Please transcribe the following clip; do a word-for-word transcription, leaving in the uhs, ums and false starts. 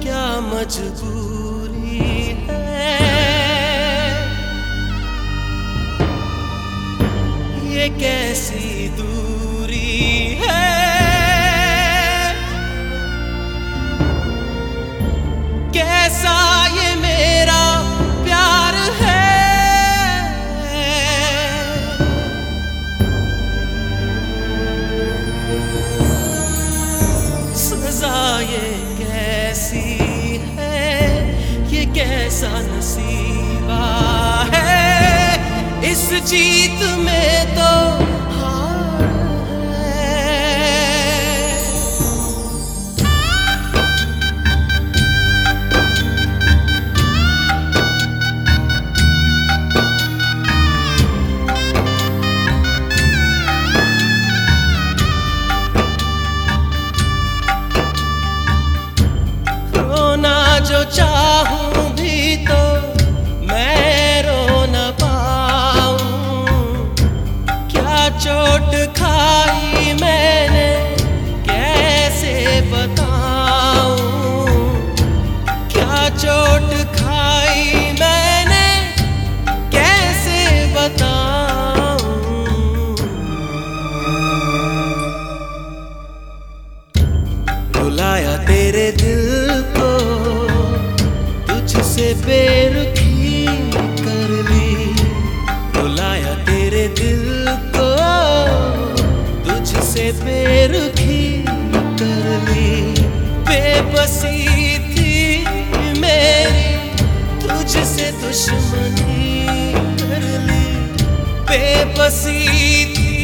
क्या मजबूरी है, ये कैसी दूरी है, कैसा ये मेरा प्यार है। सजा ये कैसी है, ये कैसा नसीबा है, इस जीत में तो हार है। रोना जो चाहूं भी तो मैं रो न पाऊं, क्या चोट खाई मैंने कैसे बताऊं, क्या चोट खाई मैंने कैसे बताऊं। रुलाया तेरे दिल को, तुझसे बेरुखी कर ली, रुलाया तेरे दिल को, तुझसे बेरुखी कर ली। बेबसी थी मेरी, तुझसे दुश्मनी कर ली, बेबसी थी